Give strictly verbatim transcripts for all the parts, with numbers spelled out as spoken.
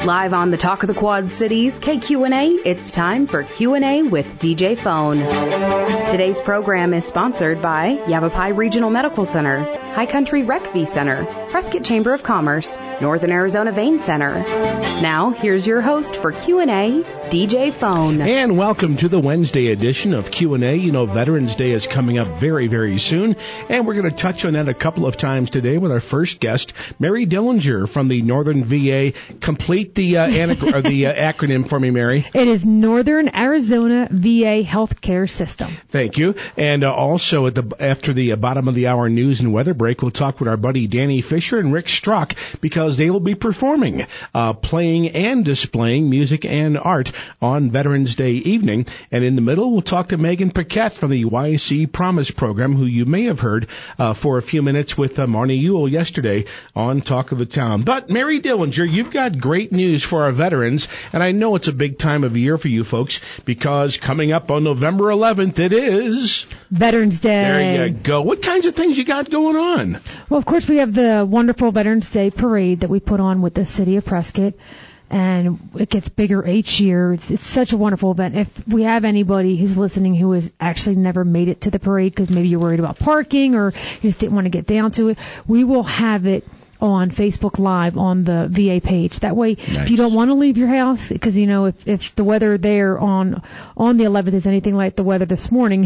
Live on the Talk of the Quad Cities, K Q and A, it's time for Q and A with D J Phone. Today's program is sponsored by Yavapai Regional Medical Center, High Country Rec V Center, Prescott Chamber of Commerce, Northern Arizona Vein Center. Now, here's your host for Q and A, D J Phone. And welcome to the Wednesday edition of Q and A. You know, Veterans Day is coming up very, very soon, and we're going to touch on that a couple of times today with our first guest, Mary Dillinger from the Northern V A. Complete the uh, anac- or the uh, acronym for me, Mary. It is Northern Arizona V A Healthcare System. Thank you. And uh, also at the after the uh, bottom of the hour news and weather break, we'll talk with our buddy Danny Fisher and Rick Strock because they will be performing, uh, playing and displaying music and art on Veterans Day evening. And in the middle, we'll talk to Megan Paquette from the Y C Promise program, who you may have heard uh, for a few minutes with uh, Marnie Ewell yesterday on Talk of the Town. But Mary Dillinger, you've got great news for our veterans, and I know it's a big time of year for you folks because coming up on November eleventh, it is Veterans Day. There you go. What kinds of things you got going on? Well, of course, we have the wonderful Veterans Day parade that we put on with the city of Prescott, and it gets bigger each year. It's, it's such a wonderful event. If we have anybody who's listening who has actually never made it to the parade because maybe you're worried about parking or you just didn't want to get down to it, we will have it on Facebook Live on the V A page. That way, nice. If you don't want to leave your house, because, you know, if, if the weather there on on the eleventh is anything like the weather this morning,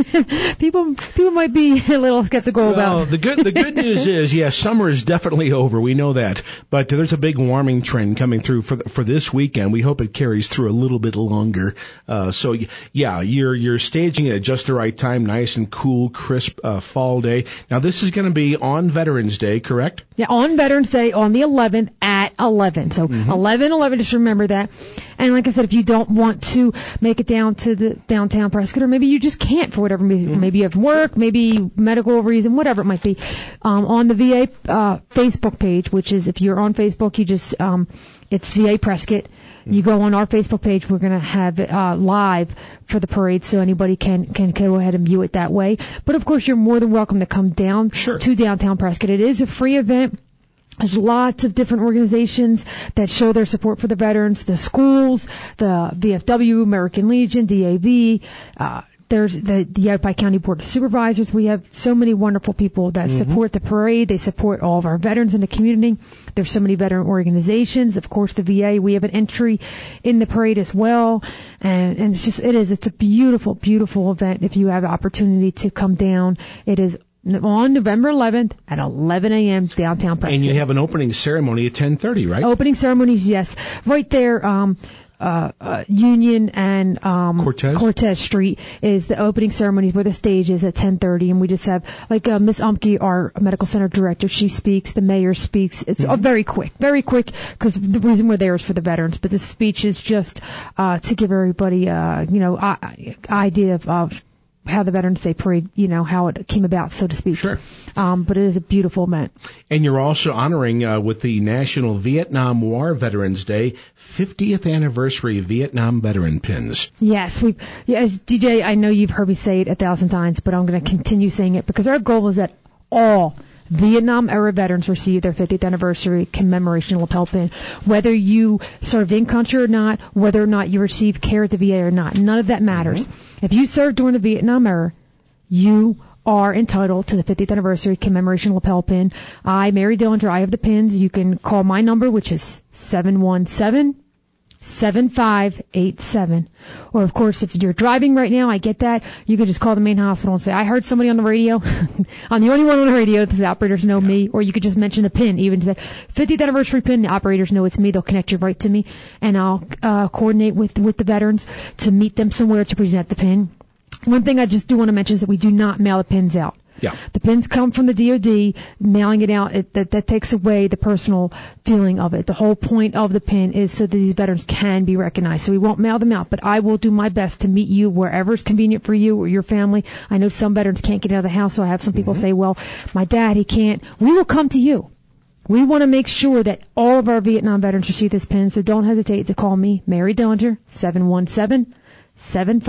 people people might be a little skeptical well, about. the good the good news is, yes, summer is definitely over. We know that, but there's a big warming trend coming through for for this weekend. We hope it carries through a little bit longer. Uh, so yeah, you're you're staging it at just the right time, nice and cool, crisp uh, fall day. Now this is going to be on Veterans Day, correct? Yeah. On Veterans Day on the eleventh at eleven. So mm-hmm. eleven eleven, just remember that. And like I said, if you don't want to make it down to the downtown Prescott, or maybe you just can't for whatever reason, mm-hmm. maybe you have work, maybe medical reason, whatever it might be, um, on the V A uh, Facebook page, which is, if you're on Facebook, you just, um, it's V A Prescott. You go on our Facebook page, we're going to have it uh, live for the parade, so anybody can, can go ahead and view it that way. But of course, you're more than welcome to come down sure. to downtown Prescott. It is a free event. There's lots of different organizations that show their support for the veterans, the schools, the V F W, American Legion, D A V, uh, there's the, the Yavapai County Board of Supervisors. We have so many wonderful people that mm-hmm. support the parade. They support all of our veterans in the community. There's so many veteran organizations. Of course, the V A, we have an entry in the parade as well. And, and it's just, it is, it's a beautiful, beautiful event. If you have the opportunity to come down, it is on November eleventh at eleven a.m. downtown Prescott. And you have an opening ceremony at ten thirty, right? Opening ceremonies, yes. Right there, um, uh, uh, Union and, um, Cortez? Cortez Street is the opening ceremonies where the stage is at ten thirty. And we just have, like, uh, Miss Umke, our medical center director, she speaks, the mayor speaks. It's mm-hmm. uh, very quick, very quick, because the reason we're there is for the veterans. But the speech is just, uh, to give everybody, uh, you know, I, idea of, of, how the Veterans Day Parade, you know, how it came about, so to speak. Sure. Um, but it is a beautiful event. And you're also honoring, uh, with the National Vietnam War Veterans Day, fiftieth anniversary Vietnam veteran pins. Yes. We, yes, D J, I know you've heard me say it a thousand times, but I'm going to continue saying it because our goal is that all Vietnam-era veterans receive their fiftieth anniversary commemoration lapel pin. Whether you served in country or not, whether or not you received care at the V A or not, none of that matters. Mm-hmm. If you served during the Vietnam era, you are entitled to the fiftieth anniversary commemoration lapel pin. I, Mary Dillinger, I have the pins. You can call my number, which is seven one seven, seven five eight seven. Or, of course, if you're driving right now, I get that. You can just call the main hospital and say, I heard somebody on the radio. I'm the only one on the radio. The operators know yeah. me. Or you could just mention the pin, even say fiftieth anniversary pin. The operators know it's me. They'll connect you right to me. And I'll uh, coordinate with, with the veterans to meet them somewhere to present the pin. One thing I just do want to mention is that we do not mail the pins out. Yeah. The pins come from the D O D. Mailing it out, it, that, that takes away the personal feeling of it. The whole point of the pin is so that these veterans can be recognized. So we won't mail them out, but I will do my best to meet you wherever is convenient for you or your family. I know some veterans can't get out of the house, so I have some people mm-hmm. say, well, my dad, he can't. We will come to you. We want to make sure that all of our Vietnam veterans receive this pin, so don't hesitate to call me, Mary Dillinger, seven one seven, seven five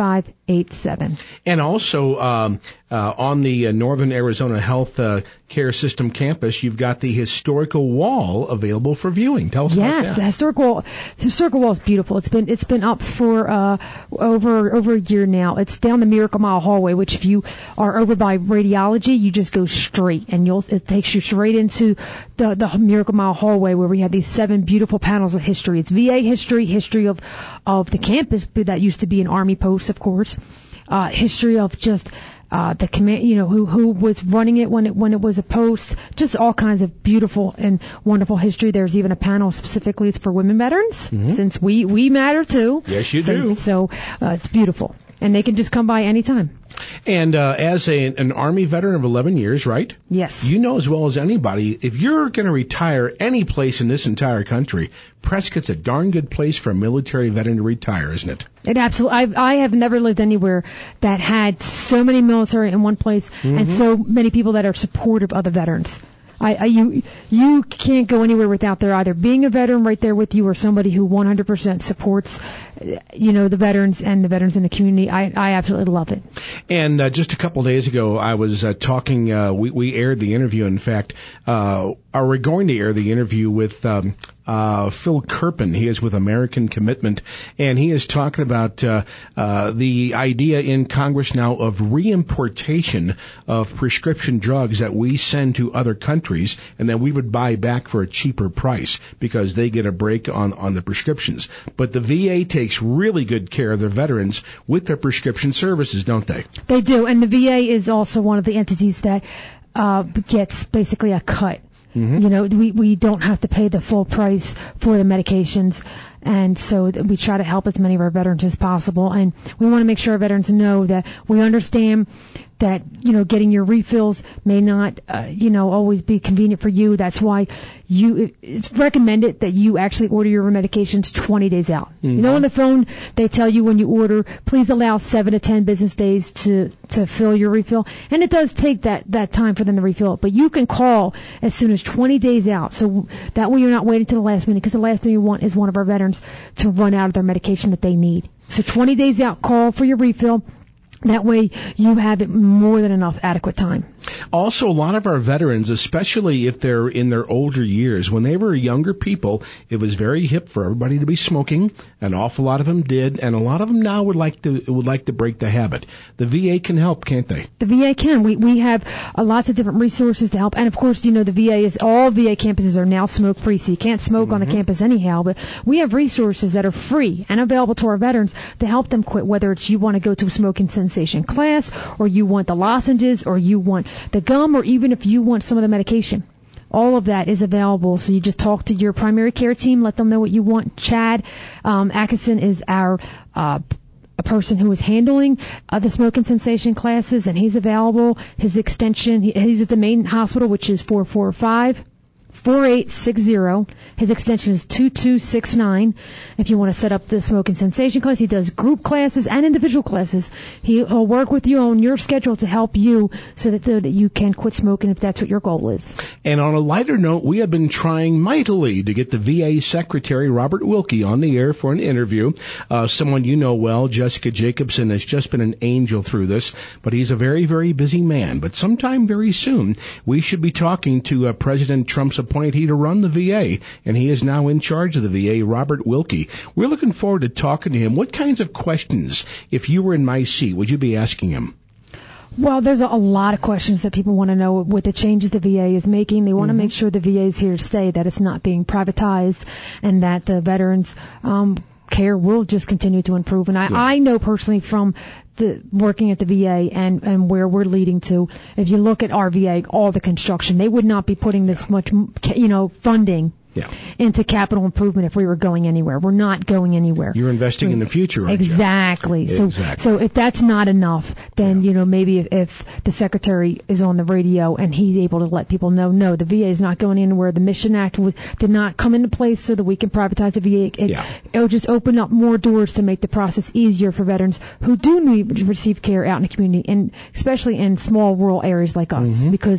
eight seven. And also, um, uh, on the uh, Northern Arizona Health uh, Care System campus, you've got the historical wall available for viewing. Tell us yes, about that. Yes, the historical the historical wall is beautiful. It's been it's been up for uh, over over a year now. It's down the Miracle Mile hallway, which if you are over by radiology, you just go straight, and you'll it takes you straight into the the Miracle Mile hallway where we have these seven beautiful panels of history. It's V A history, history of of the campus that used to be an Army post, of course, uh, history of just. Uh, the command, you know, who, who was running it when it, when it was a post, just all kinds of beautiful and wonderful history. There's even a panel specifically it's for women veterans, mm-hmm. since we, we matter too. Yes, you so, do. So, uh, it's beautiful. And they can just come by anytime. And uh, as a, an Army veteran of eleven years, right? Yes. You know as well as anybody, if you're going to retire any place in this entire country, Prescott's a darn good place for a military veteran to retire, isn't it? It absolutely. I've, I have never lived anywhere that had so many military in one place mm-hmm. and so many people that are supportive of the veterans. I, I, you, you can't go anywhere without there either being a veteran right there with you or somebody who one hundred percent supports, you know, the veterans and the veterans in the community. I, I absolutely love it. And uh, just a couple of days ago, I was uh, talking, uh, we, we aired the interview, in fact, uh, are we going to air the interview with, um, Uh, Phil Kerpen. He is with American Commitment, and he is talking about uh, uh, the idea in Congress now of reimportation of prescription drugs that we send to other countries, and then we would buy back for a cheaper price because they get a break on, on the prescriptions. But the V A takes really good care of their veterans with their prescription services, don't they? They do, and the V A is also one of the entities that uh, gets basically a cut. Mm-hmm. You know, we, we don't have to pay the full price for the medications, and so we try to help as many of our veterans as possible, and we want to make sure our veterans know that we understand that, you know, getting your refills may not, uh, you know, always be convenient for you. That's why you, it's recommended that you actually order your medications twenty days out. Mm-hmm. You know, on the phone, they tell you when you order, please allow seven to ten business days to, to fill your refill. And it does take that, that time for them to refill it. But you can call as soon as twenty days out. So that way you're not waiting to the last minute, because the last thing you want is one of our veterans to run out of their medication that they need. So twenty days out, call for your refill. That way you have it more than enough adequate time. Also, a lot of our veterans, especially if they're in their older years, when they were younger people, it was very hip for everybody to be smoking. An awful lot of them did, and a lot of them now would like to would like to break the habit. The V A can help, can't they? The V A can. We we have uh, lots of different resources to help, and of course, you know, the V A is all V A campuses are now smoke free, so you can't smoke mm-hmm. on the campus anyhow. But we have resources that are free and available to our veterans to help them quit. Whether it's you want to go to a smoking cessation class, or you want the lozenges, or you want the gum, or even if you want some of the medication. All of that is available. So you just talk to your primary care team, let them know what you want. Chad um, Atkinson is our uh, a person who is handling uh, the smoking cessation classes, and he's available. His extension, he, he's at the main hospital, which is four four five, four eight six zero. His extension is two two six nine. If you want to set up the smoking cessation class, he does group classes and individual classes. He'll work with you on your schedule to help you so that, that you can quit smoking if that's what your goal is. And on a lighter note, we have been trying mightily to get the V A Secretary, Robert Wilkie, on the air for an interview. Uh, someone you know well, Jessica Jacobson, has just been an angel through this, but he's a very, very busy man. But sometime very soon, we should be talking to uh, President Trump's appointee to run the V A, and he is now in charge of the V A, Robert Wilkie. We're looking forward to talking to him. What kinds of questions, if you were in my seat, would you be asking him? Well, there's a, a lot of questions that people want to know with the changes the V A is making. They want mm-hmm. to make sure the V A is here to stay, that it's not being privatized, and that the veterans um, care will just continue to improve. And I, yeah. I know personally from the working at the V A and, and where we're leading to, if you look at our V A, all the construction, they would not be putting this yeah. much, you know, funding Yeah. into capital improvement if we were going anywhere. We're not going anywhere. You're investing so, in the future, aren't exactly. you? So, exactly. So if that's not enough, then, yeah. you know, maybe if, if the secretary is on the radio and he's able to let people know, no, the V A is not going anywhere. The Mission Act was, did not come into place so that we can privatize the V A. It, yeah. it will just open up more doors to make the process easier for veterans who do need to receive care out in the community, and especially in small rural areas like us, mm-hmm. because yeah.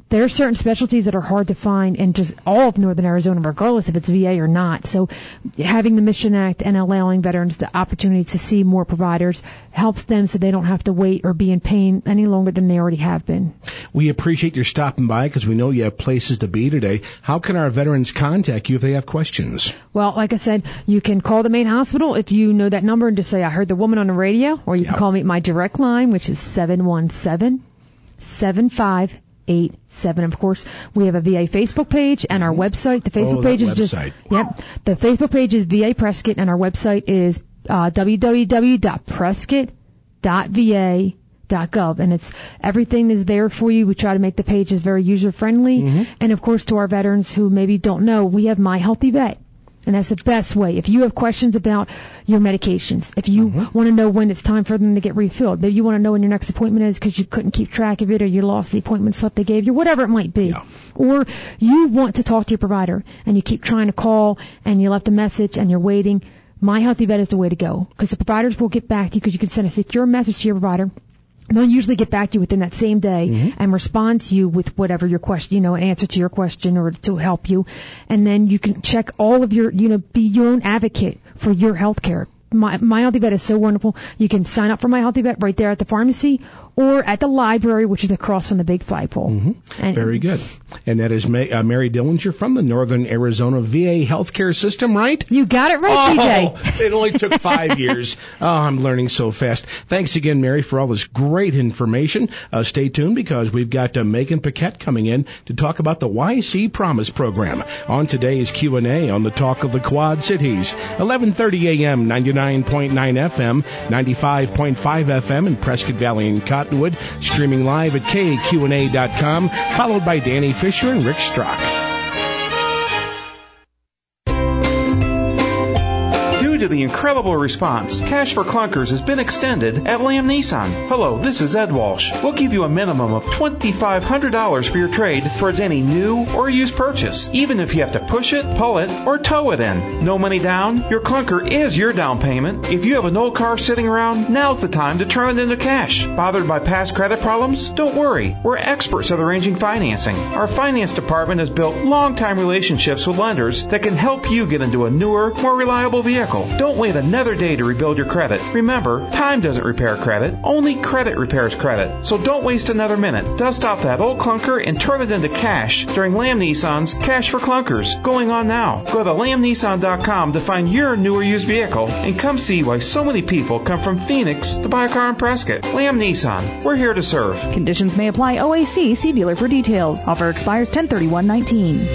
there are certain specialties that are hard to find in just all of Northern Arizona, regardless if it's V A or not. So having the Mission Act and allowing veterans the opportunity to see more providers helps them so they don't have to wait or be in pain any longer than they already have been. We appreciate your stopping by because we know you have places to be today. How can our veterans contact you if they have questions? Well, like I said, you can call the main hospital if you know that number and just say, I heard the woman on the radio, or you yep. can call me at my direct line, which is seven one seven, seven five eight seven. Of course, we have a V A Facebook page and our website. The Facebook oh, page is website. just, yep. The Facebook page is V A Prescott and our website is uh, w w w dot prescott dot v a dot gov, and it's everything is there for you. We try to make the pages very user friendly, mm-hmm. and of course, to our veterans who maybe don't know, we have My Healthy Vet. And that's the best way. If you have questions about your medications, if you mm-hmm. want to know when it's time for them to get refilled, maybe you want to know when your next appointment is because you couldn't keep track of it or you lost the appointment slip they gave you, whatever it might be. Yeah. Or you want to talk to your provider and you keep trying to call and you left a message and you're waiting, My Healthy Vet is the way to go because the providers will get back to you because you can send a secure message to your provider. They'll usually get back to you within that same day mm-hmm. and respond to you with whatever your question, you know, an answer to your question or to help you. And then you can check all of your, you know, be your own advocate for your health care. My, My Healthy Vet is so wonderful. You can sign up for My Healthy Vet right there at the pharmacy or at the library, which is across from the big flagpole. Mm-hmm. And, Very good. And that is May, uh, Mary Dillinger from the Northern Arizona V A healthcare system, right? You got it right, oh, D J. It only took five years. Oh, I'm learning so fast. Thanks again, Mary, for all this great information. Uh, stay tuned because we've got uh, Megan Paquette coming in to talk about the Y C Promise program on today's Q and A on the Talk of the Quad Cities. eleven thirty a.m., ninety-nine point nine F M, ninety-five point five F M in Prescott Valley and Cottonwood, streaming live at K Q N A dot com, followed by Danny Fisher and Rick Strock. Due to the incredible response, Cash for Clunkers has been extended at Lamb Nissan. Hello, this is Ed Walsh. We'll give you a minimum of two thousand five hundred dollars for your trade towards any new or used purchase, even if you have to push it, pull it, or tow it in. No money down? Your clunker is your down payment. If you have an old car sitting around, now's the time to turn it into cash. Bothered by past credit problems? Don't worry. We're experts at arranging financing. Our finance department has built long-time relationships with lenders that can help you get into a newer, more reliable vehicle. Don't wait another day to rebuild your credit. Remember, time doesn't repair credit. Only credit repairs credit. So don't waste another minute. Dust off that old clunker and turn it into cash during Lamb Nissan's Cash for Clunkers, going on now. Go to lamb nissan dot com to find your new or used vehicle and come see why so many people come from Phoenix to buy a car in Prescott. Lamb Nissan. We're here to serve. Conditions may apply. O A C. See dealer for details. Offer expires ten thirty-one nineteen.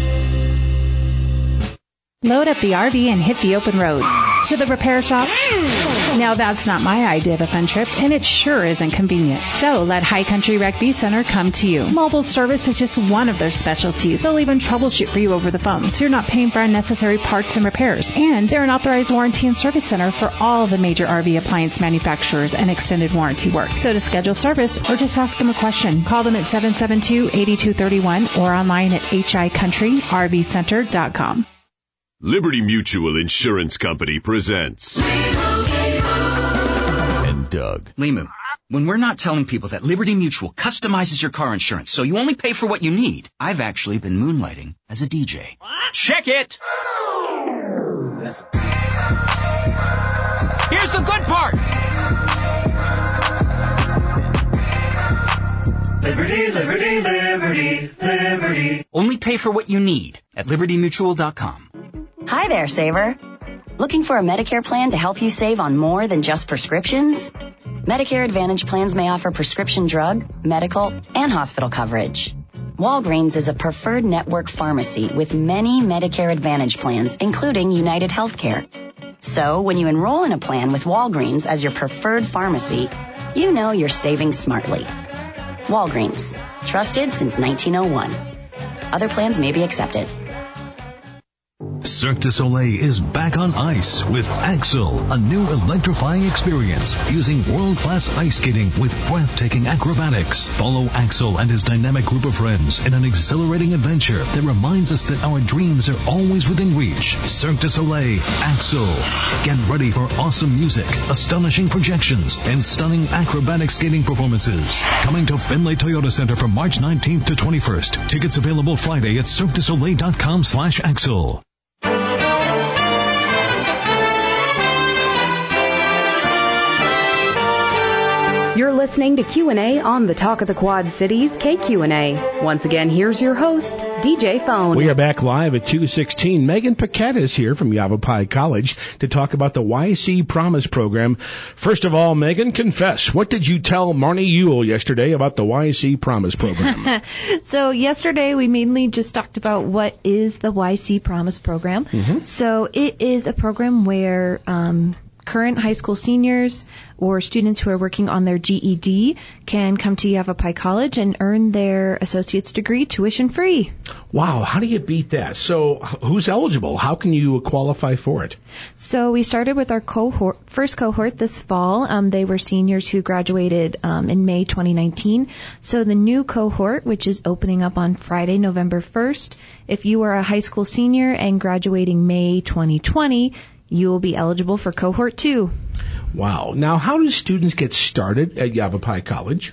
Load up the R V and hit the open road. To the repair shop? Now that's not my idea of a fun trip, and it sure isn't convenient. So let High Country Rec V Center come to you. Mobile service is just one of their specialties. They'll even troubleshoot for you over the phone, so you're not paying for unnecessary parts and repairs. And they're an authorized warranty and service center for all the major R V appliance manufacturers and extended warranty work. So to schedule service or just ask them a question, call them at seven seven two, eight two three one or online at h i country r v center dot com. Liberty Mutual Insurance Company presents and Doug. Limu, when we're not telling people that Liberty Mutual customizes your car insurance so you only pay for what you need, I've actually been moonlighting as a D J. Check it! Here's the good part! Liberty, liberty, liberty, liberty. Only pay for what you need at liberty mutual dot com. Hi there, saver. Looking for a Medicare plan to help you save on more than just prescriptions? Medicare Advantage plans may offer prescription drug, medical, and hospital coverage. Walgreens is a preferred network pharmacy with many Medicare Advantage plans, including United Healthcare. So when you enroll in a plan with Walgreens as your preferred pharmacy, you know you're saving smartly. Walgreens, trusted since nineteen oh one. Other plans may be accepted. Cirque du Soleil is back on ice with Axel, a new electrifying experience using world-class ice skating with breathtaking acrobatics. Follow Axel and his dynamic group of friends in an exhilarating adventure that reminds us that our dreams are always within reach. Cirque du Soleil, Axel. Get ready for awesome music, astonishing projections, and stunning acrobatic skating performances. Coming to Findlay Toyota Center from March nineteenth to twenty-first. Tickets available Friday at cirque du soleil dot com slash Axel. You're listening to Q and A on the Talk of the Quad Cities, K Q and A. Once again, here's your host, D J Phone. We are back live at two sixteen. Megan Paquette is here from Yavapai College to talk about the Y C Promise program. First of all, Megan, confess, what did you tell Marnie Ewell yesterday about the Y C Promise program? So yesterday we mainly just talked about what is the Y C Promise program. Mm-hmm. So it is a program where um, current high school seniors or students who are working on their G E D can come to Yavapai College and earn their associate's degree tuition free. Wow, how do you beat that? So who's eligible? How can you qualify for it? So we started with our cohort, first cohort this fall. Um, they were seniors who graduated um, in May twenty nineteen. So the new cohort, which is opening up on Friday, November first, if you are a high school senior and graduating May twenty twenty, you will be eligible for cohort two. Wow. Now, how do students get started at Yavapai College?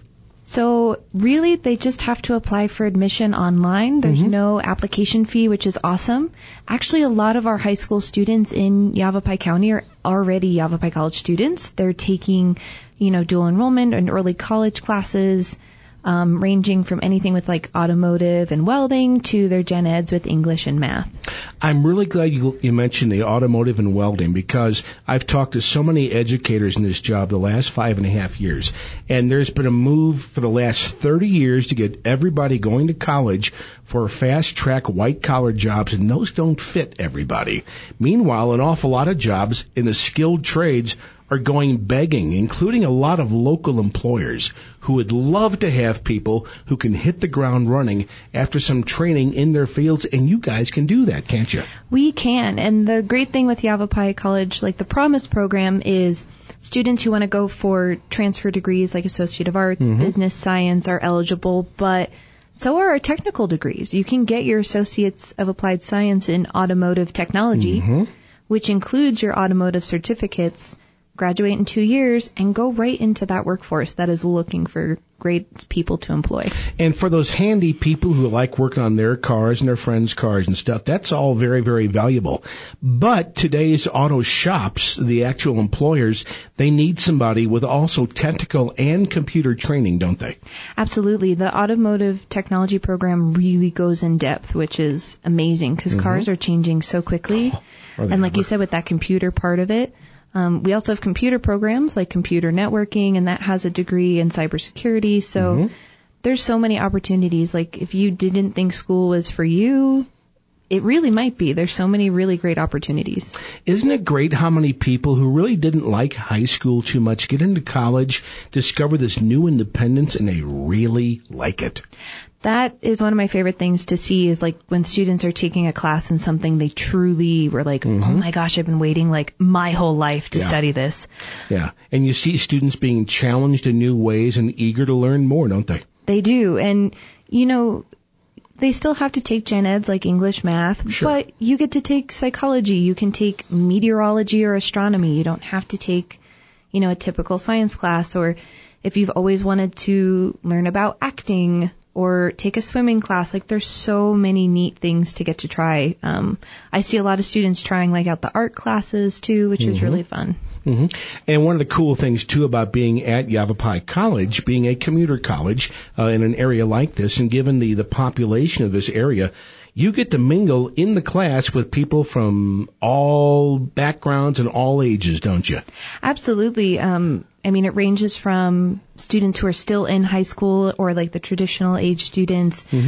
So really, they just have to apply for admission online. There's mm-hmm. no application fee, which is awesome. Actually, a lot of our high school students in Yavapai County are already Yavapai College students. They're taking, you know, dual enrollment and early college classes, um, ranging from anything with like automotive and welding to their gen eds with English and math. I'm really glad you, you mentioned the automotive and welding, because I've talked to so many educators in this job the last five and a half years, and there's been a move for the last thirty years to get everybody going to college for fast-track white-collar jobs, and those don't fit everybody. Meanwhile, an awful lot of jobs in the skilled trades are going begging, including a lot of local employers who would love to have people who can hit the ground running after some training in their fields, and you guys can do that, can't you? We can, and the great thing with Yavapai College, like the Promise program, is students who want to go for transfer degrees like Associate of Arts, mm-hmm. Business Science are eligible, but so are our technical degrees. You can get your Associates of Applied Science in Automotive Technology, mm-hmm. which includes your automotive certificates, graduate in two years, and go right into that workforce that is looking for great people to employ. And for those handy people who like working on their cars and their friends' cars and stuff, that's all very, very valuable. But today's auto shops, the actual employers, they need somebody with also technical and computer training, don't they? Absolutely. The automotive technology program really goes in depth, which is amazing because mm-hmm. cars are changing so quickly. Oh, and like ever. you said, with that computer part of it, Um, we also have computer programs like computer networking, and that has a degree in cybersecurity. So mm-hmm. there's so many opportunities. Like if you didn't think school was for you, it really might be. There's so many really great opportunities. Isn't it great how many people who really didn't like high school too much get into college, discover this new independence, and they really like it? That is one of my favorite things to see, is like when students are taking a class in something they truly were like, mm-hmm. oh my gosh, I've been waiting like my whole life to yeah. study this. Yeah. And you see students being challenged in new ways and eager to learn more, don't they? They do. And, you know, they still have to take gen eds like English, math, sure. but you get to take psychology. You can take meteorology or astronomy. You don't have to take, you know, a typical science class. Or if you've always wanted to learn about acting or take a swimming class, like there's so many neat things to get to try. Um, I see a lot of students trying like out the art classes too, which mm-hmm. is really fun. Mm-hmm. And one of the cool things too about being at Yavapai College, being a commuter college uh, in an area like this, and given the, the population of this area, you get to mingle in the class with people from all backgrounds and all ages, don't you? Absolutely. Um, I mean, it ranges from students who are still in high school or like the traditional age students, mm-hmm.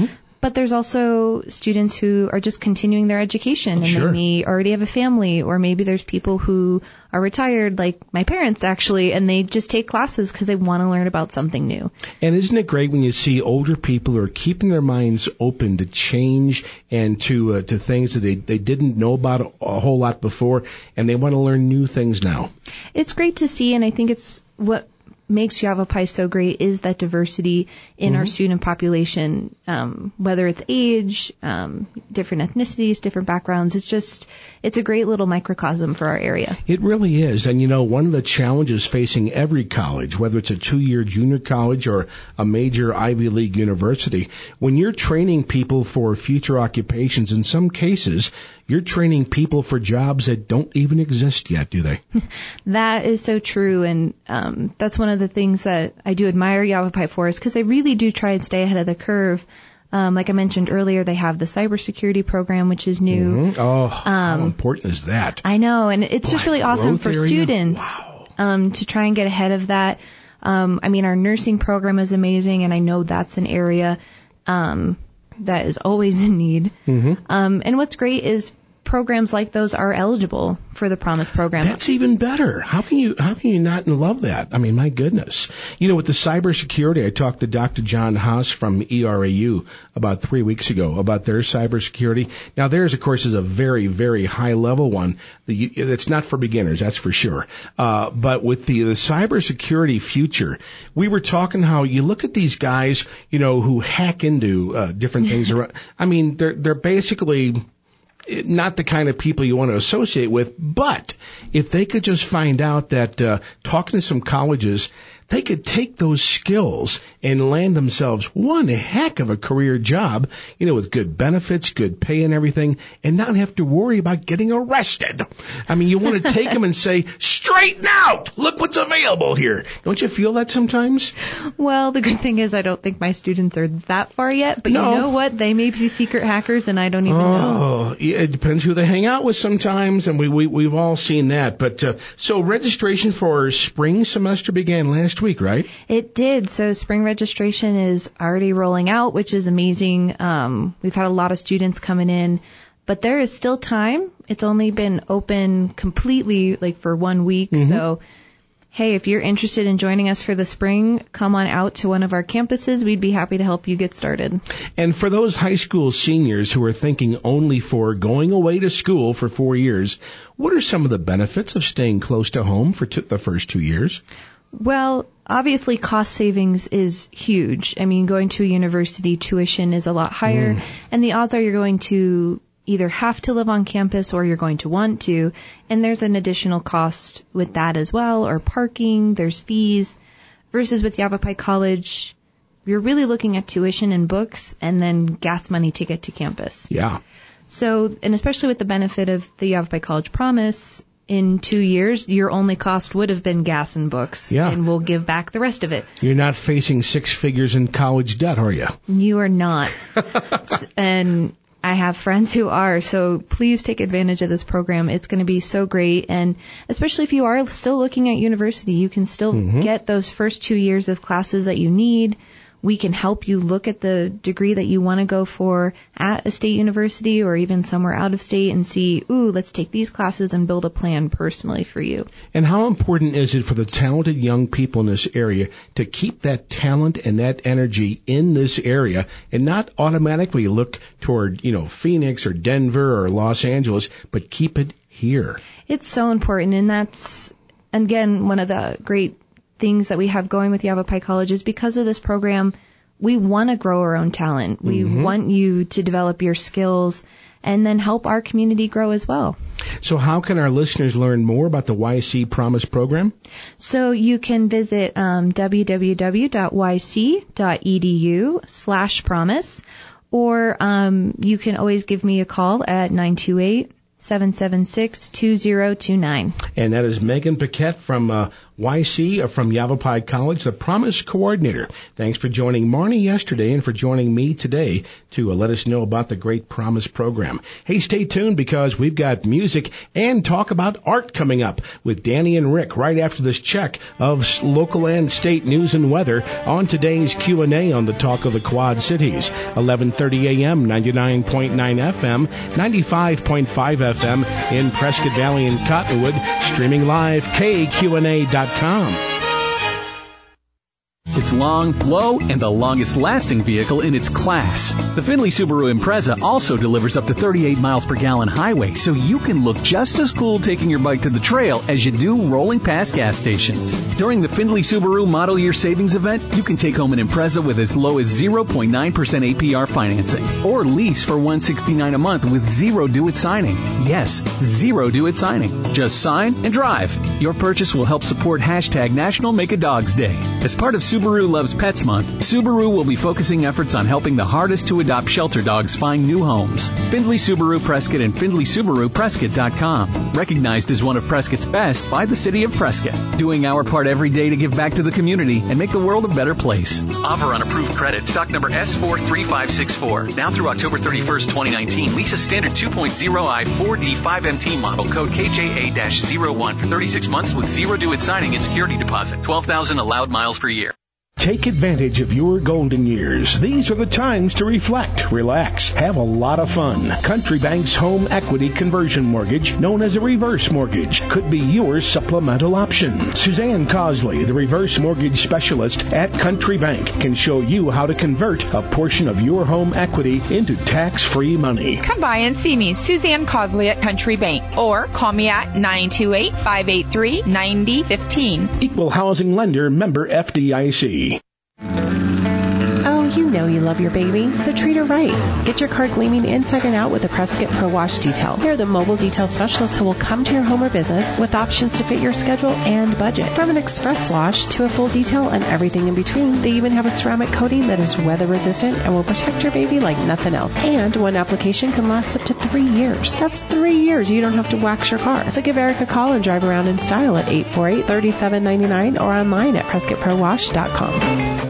But there's also students who are just continuing their education, and Sure. they may already have a family, or maybe there's people who are retired, like my parents actually, and they just take classes because they want to learn about something new. And isn't it great when you see older people who are keeping their minds open to change and to uh, to things that they, they didn't know about a, a whole lot before, and they want to learn new things now? It's great to see, and I think it's what makes Yavapai so great is that diversity in Mm-hmm. our student population, um, whether it's age, um, different ethnicities, different backgrounds. It's just, it's a great little microcosm for our area. It really is. And, you know, one of the challenges facing every college, whether it's a two-year junior college or a major Ivy League university, when you're training people for future occupations, in some cases, you're training people for jobs that don't even exist yet, do they? That is so true, and um, that's one of the things that I do admire Yavapai for, is because they really do try and stay ahead of the curve. Um, like I mentioned earlier, they have the cybersecurity program, which is new. Mm-hmm. Oh, how important is that? I know, and it's just Boy, really awesome growth for area? students Wow. um, to try and get ahead of that. Um, I mean, our nursing program is amazing, and I know that's an area um, that is always in need. Mm-hmm. Um, and what's great is programs like those are eligible for the Promise program. That's even better. How can you how can you not love that? I mean, my goodness. You know, with the cybersecurity, I talked to Doctor John Haas from E R A U about three weeks ago about their cybersecurity. Now, theirs, of course, is a very, very high-level one. The- It's not for beginners, that's for sure. Uh, but with the, the cybersecurity future, we were talking how you look at these guys, you know, who hack into uh, different things. around. I mean, they're they're basically not the kind of people you want to associate with, but if they could just find out that uh, talking to some colleges, they could take those skills and land themselves one heck of a career job, you know, with good benefits, good pay and everything, and not have to worry about getting arrested. I mean, you want to take them and say, straighten out! Look what's available here. Don't you feel that sometimes? Well, the good thing is I don't think my students are that far yet, but No. you know what? They may be secret hackers, and I don't even know. Oh, yeah, it depends who they hang out with sometimes, and we, we, we've all seen that. But uh, so registration for spring semester began last week, right? It did. So spring registration is already rolling out, which is amazing. Um, we've had a lot of students coming in, but there is still time. It's only been open completely like for one week. Mm-hmm. So, hey, if you're interested in joining us for the spring, come on out to one of our campuses. We'd be happy to help you get started. And for those high school seniors who are thinking only for going away to school for four years, what are some of the benefits of staying close to home for t- the first two years? Well, obviously cost savings is huge. I mean, going to a university, tuition is a lot higher, Mm. and the odds are you're going to either have to live on campus or you're going to want to, and there's an additional cost with that as well, or parking, there's fees, versus with Yavapai College, you're really looking at tuition and books and then gas money to get to campus. Yeah. So, and especially with the benefit of the Yavapai College Promise, in two years, your only cost would have been gas and books. Yeah. And we'll give back the rest of it. You're not facing six figures in college debt, are you? You are not. And I have friends who are, so please take advantage of this program. It's going to be so great. And especially if you are still looking at university, you can still Mm-hmm. get those first two years of classes that you need. We can help you look at the degree that you want to go for at a state university or even somewhere out of state and see, ooh, let's take these classes and build a plan personally for you. And how important is it for the talented young people in this area to keep that talent and that energy in this area and not automatically look toward, you know, Phoenix or Denver or Los Angeles, but keep it here? It's so important, and that's, again, one of the great things that we have going with Yavapai College is because of this program, we want to grow our own talent. We Mm-hmm. want you to develop your skills and then help our community grow as well. So how can our listeners learn more about the Y C Promise program? So you can visit um, www.yc.edu slash promise, or um, you can always give me a call at nine two eight, seven seven six, two zero two nine. And that is Megan Paquette from uh, Y C from Yavapai College, the Promise Coordinator. Thanks for joining Marnie yesterday and for joining me today to uh, let us know about the great Promise program. Hey, stay tuned because we've got music and talk about art coming up with Danny and Rick right after this check of local and state news and weather on today's Q and A on the Talk of the Quad Cities. eleven thirty a.m., ninety-nine point nine F M, ninety-five point five F M in Prescott Valley and Cottonwood, streaming live K Q N A dot com. It's long, low, and the longest-lasting vehicle in its class. The Findlay Subaru Impreza also delivers up to thirty-eight miles per gallon highway, so you can look just as cool taking your bike to the trail as you do rolling past gas stations. During the Findlay Subaru Model Year Savings Event, you can take home an Impreza with as low as zero point nine percent A P R financing, or lease for one hundred sixty-nine dollars a month with zero due-it signing. Yes, zero due-it signing. Just sign and drive. Your purchase will help support hashtag National Make a Dogs Day. As part of Subaru Loves Pets Month, Subaru will be focusing efforts on helping the hardest to adopt shelter dogs find new homes. Findlay Subaru Prescott and Findlay Subaru Prescott dot com. Recognized as one of Prescott's best by the City of Prescott. Doing our part every day to give back to the community and make the world a better place. Offer on approved credit. Stock number S four three five six four. Now through October thirty-first, twenty nineteen. Lease a standard two point oh i four D five M T model. Code K J A zero one for thirty-six months with zero due-it signing and security deposit. twelve thousand allowed miles per year. Take advantage of your golden years. These are the times to reflect, relax, have a lot of fun. Country Bank's home equity conversion mortgage, known as a reverse mortgage, could be your supplemental option. Suzanne Cosley, the reverse mortgage specialist at Country Bank, can show you how to convert a portion of your home equity into tax-free money. Come by and see me, Suzanne Cosley at Country Bank, or call me at nine two eight, five eight three, nine zero one five. Equal housing lender, member F D I C. Oh, you know you love your baby, so treat her right. Get your car gleaming inside and out with the Prescott Pro Wash Detail. They're the mobile detail specialists who will come to your home or business with options to fit your schedule and budget. From an express wash to a full detail and everything in between, they even have a ceramic coating that is weather resistant and will protect your baby like nothing else. And one application can last up to three years. That's three years you don't have to wax your car. So give Eric a call and drive around in style at eight four eight, three seven nine nine or online at Prescott Pro Wash dot com.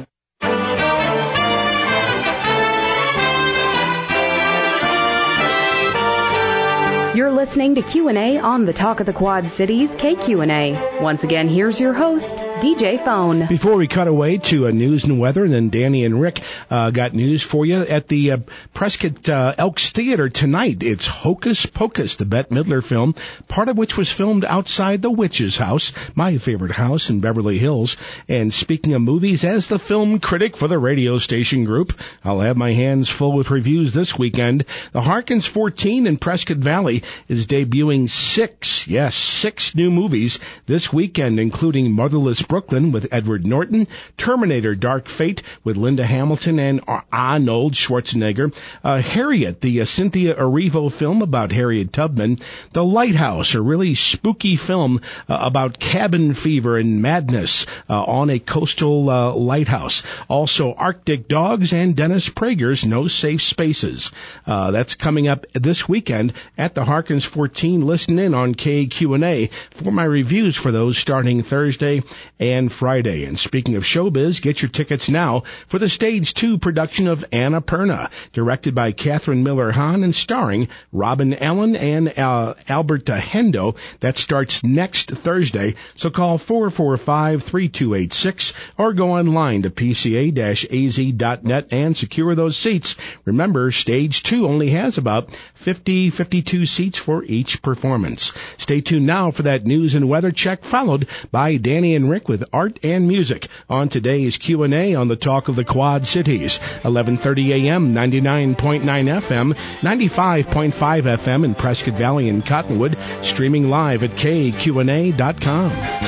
You're listening to Q and A on the Talk of the Quad Cities, K Q N A. Once again, here's your host, D J Phone. Before we cut away to uh, news and weather, and then Danny and Rick uh, got news for you at the uh, Prescott uh, Elks Theater tonight. It's Hocus Pocus, the Bette Midler film, part of which was filmed outside the Witch's House, my favorite house in Beverly Hills. And speaking of movies, as the film critic for the radio station group, I'll have my hands full with reviews this weekend. The Harkins fourteen in Prescott Valley is debuting six, yes, six new movies this weekend, including Motherless Brooklyn with Edward Norton, Terminator Dark Fate with Linda Hamilton and Arnold Schwarzenegger, uh, Harriet, the uh, Cynthia Erivo film about Harriet Tubman, The Lighthouse, a really spooky film uh, about cabin fever and madness uh, on a coastal uh, lighthouse. Also, Arctic Dogs and Dennis Prager's No Safe Spaces. Uh, that's coming up this weekend at the Harkins fourteen. Listen in on K Q and A for my reviews for those starting Thursday and Friday. And speaking of showbiz, get your tickets now for the Stage two production of Annapurna, directed by Catherine Miller Hahn and starring Robin Allen and uh, Alberta Hendo. That starts next Thursday. So call four four five, three two eight six or go online to P C A A Z dot net and secure those seats. Remember, Stage two only has about fifty, fifty-two seats for each performance. Stay tuned now for that news and weather check, followed by Danny and Rick with art and music on today's Q and A on the Talk of the Quad Cities. eleven thirty a.m., ninety-nine point nine F M, ninety-five point five F M in Prescott Valley and Cottonwood, streaming live at K Q N A dot com.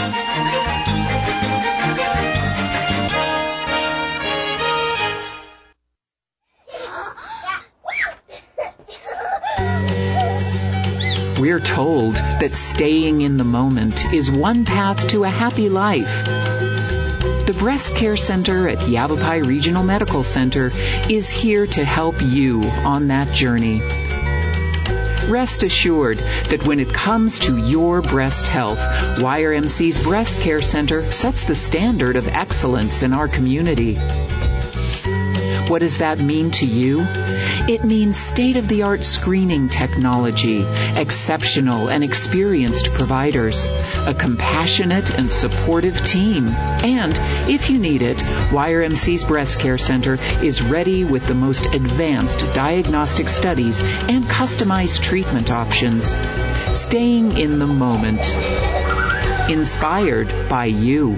We're told that staying in the moment is one path to a happy life. The Breast Care Center at Yavapai Regional Medical Center is here to help you on that journey. Rest assured that when it comes to your breast health, Y R M C's Breast Care Center sets the standard of excellence in our community. What does that mean to you? It means state-of-the-art screening technology, exceptional and experienced providers, a compassionate and supportive team, and, if you need it, Y R M C's Breast Care Center is ready with the most advanced diagnostic studies and customized treatment options. Staying in the moment. Inspired by you.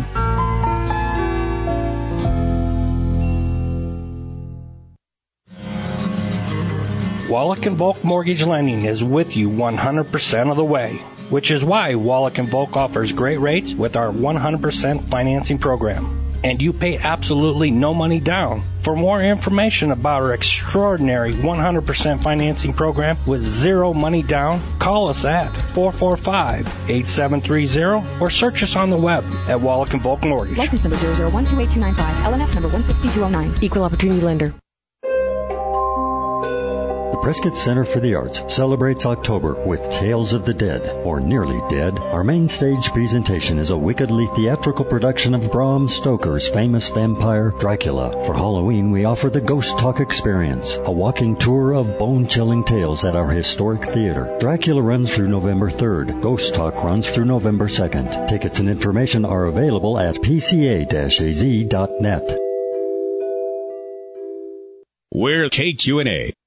Wallach and Volk Mortgage Lending is with you one hundred percent of the way, which is why Wallach and Volk offers great rates with our one hundred percent financing program. And you pay absolutely no money down. For more information about our extraordinary one hundred percent financing program with zero money down, call us at four four five, eight seven three zero or search us on the web at Wallach and Volk Mortgage. License number zero zero one two eight two nine five, L N S number one six two zero nine. Equal Opportunity Lender. The Prescott Center for the Arts celebrates October with Tales of the Dead, or Nearly Dead. Our main stage presentation is a wickedly theatrical production of Bram Stoker's famous vampire, Dracula. For Halloween, we offer the Ghost Talk Experience, a walking tour of bone-chilling tales at our historic theater. Dracula runs through November third. Ghost Talk runs through November second. Tickets and information are available at p c a dash a z dot net. We're K Q N A.